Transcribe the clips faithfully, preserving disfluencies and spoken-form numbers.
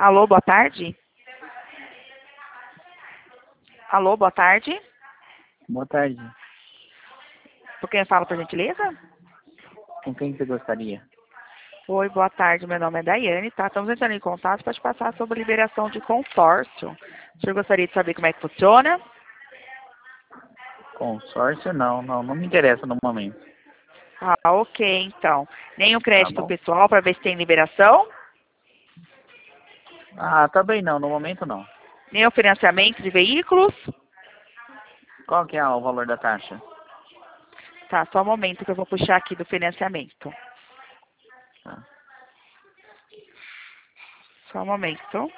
Alô, boa tarde? Alô, boa tarde? Boa tarde. Por quem fala, por gentileza? Com quem você gostaria? Oi, boa tarde. Meu nome é Daiane, tá? Estamos entrando em contato para te passar sobre liberação de consórcio. O senhor gostaria de saber como é que funciona? Consórcio não, não, não me interessa no momento. Ah, ok, então. Nem o Tá crédito bom? pessoal para ver se tem liberação? Ah, também não, no momento não. Nem o financiamento de veículos? Qual que é o valor da taxa? Tá, só um momento que eu vou puxar aqui do financiamento. Tá. Só um momento.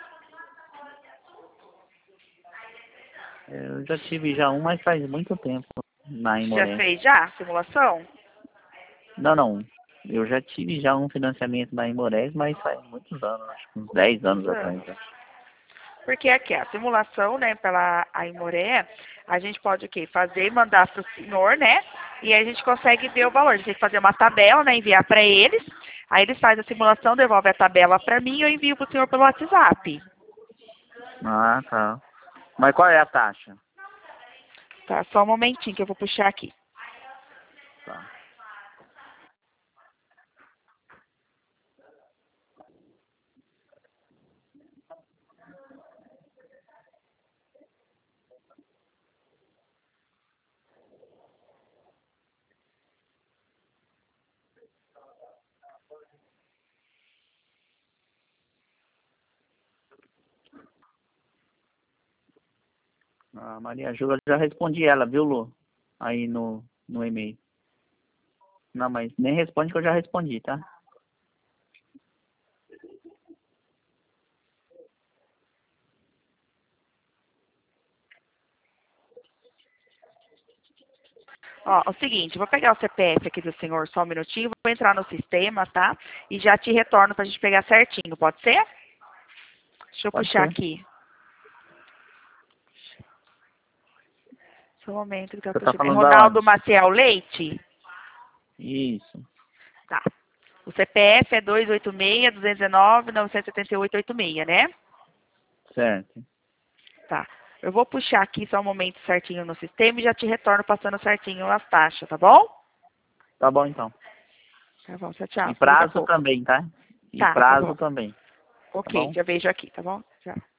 Eu já tive já um, mas faz muito tempo na Já Imoré. fez já a simulação? Não, não. Eu já tive já um financiamento na Imorés, mas faz muitos anos, acho que uns dez anos atrás. Anos. Já. Porque aqui, a simulação, né, pela Aimoré, a gente pode o quê? Fazer e mandar para o senhor, né? E aí a gente consegue ver o valor. A gente tem que fazer uma tabela, né? Enviar para eles. Aí eles fazem a simulação, devolve a tabela para mim e eu envio para o senhor pelo WhatsApp. Ah, tá. Mas qual é a taxa? Tá, só um momentinho que eu vou puxar aqui. Tá. A Maria Júlia, eu já respondi ela, viu, Lu? Aí no, no e-mail. Não, mas nem responde que eu já respondi, tá? Ó, é o seguinte, vou pegar o C P F aqui do senhor só um minutinho, vou entrar no sistema, tá? E já te retorno pra gente pegar certinho, pode ser? Deixa eu Pode puxar ser. aqui. Só um momento que eu Você tá puxei. É falando da Ronaldo onde? Maciel Leite? Isso. Tá. O C P F é dois oito seis, dois um nove, nove sete oito, oito seis, né? Certo. Tá. Eu vou puxar aqui só um momento certinho no sistema e já te retorno passando certinho as taxas, tá bom? Tá bom, então. Tá bom, tchau, tchau. E Até daqui a prazo pouco. também, tá? E Tá, tá prazo bom. também. Tá Ok, bom? já vejo aqui, tá bom? Tchau.